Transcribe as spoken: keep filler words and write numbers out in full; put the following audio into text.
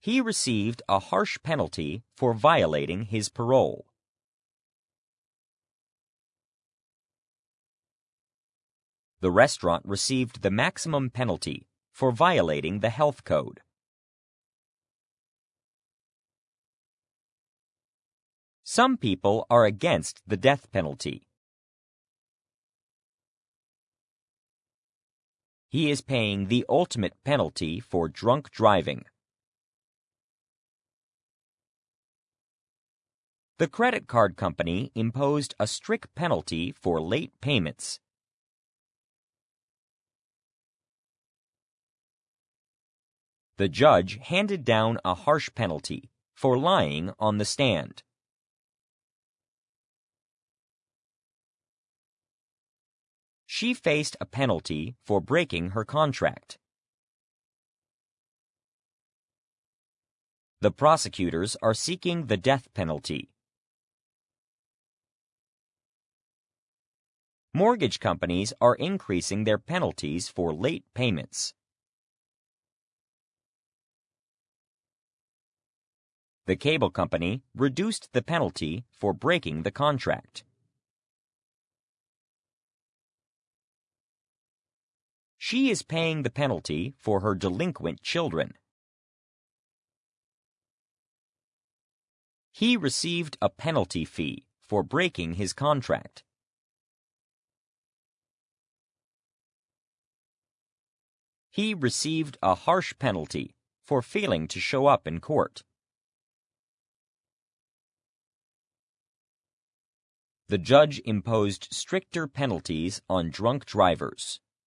He received a harsh penalty for violating his parole. The restaurant received the maximum penalty for violating the health code. Some people are against the death penalty. He is paying the ultimate penalty for drunk driving. The credit card company imposed a strict penalty for late payments. The judge handed down a harsh penalty for lying on the stand. She faced a penalty for breaking her contract. The prosecutors are seeking the death penalty. Mortgage companies are increasing their penalties for late payments. The cable company reduced the penalty for breaking the contract. She is paying the penalty for her delinquent children. He received a penalty fee for breaking his contract. He received a harsh penalty for failing to show up in court. The judge imposed stricter penalties on drunk drivers.